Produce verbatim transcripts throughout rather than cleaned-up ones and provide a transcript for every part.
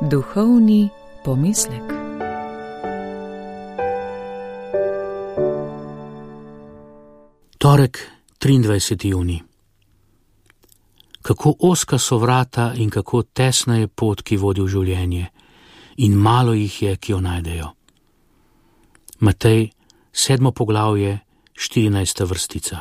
Duhovni pomislek. Torek, triindvajseti junij. Kako ozka so vrata in kako tesna je pot, ki vodi v življenje, in malo jih je, ki jo najdejo. Matej, sedmo poglavje, štirinajsta vrstica.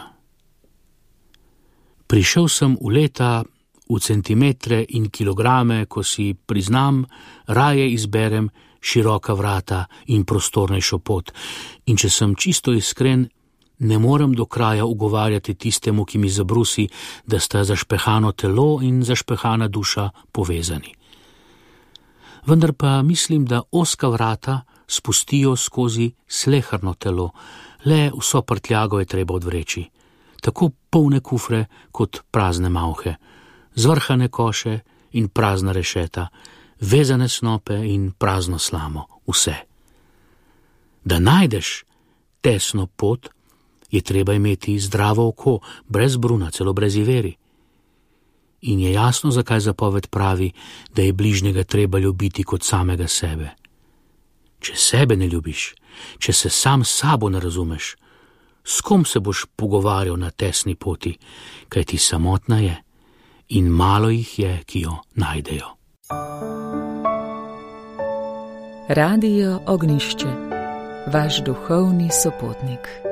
Prišel sem v leta, v centimetre in kilograme, ko si, priznam, raje izberem široka vrata in prostornejšo pot, in če sem čisto iskren, ne morem do kraja ugovarjati tistemu, ki mi zabrusi, da sta zašpehano telo in zašpehana duša povezani. Vendar pa mislim, da ozka vrata spustijo skozi sleherno telo, le vso prtljago je treba odvreči, tako polne kufre kot prazne malhe, zvrhane koše in prazna rešeta, vezane snope in prazno slamo, vse. Da najdeš tesno pot, je treba imeti zdravo oko, brez bruna, celo brez iveri. In je jasno, zakaj zapoved pravi, da je bližnjega treba ljubiti kot samega sebe. Če sebe ne ljubiš, če se sam sabo ne razumeš, s kom se boš pogovarjal na tesni poti, kajti samotna je in malo jih je, ki jo najdejo. Radio Ognjišče, vaš duhovni sopotnik.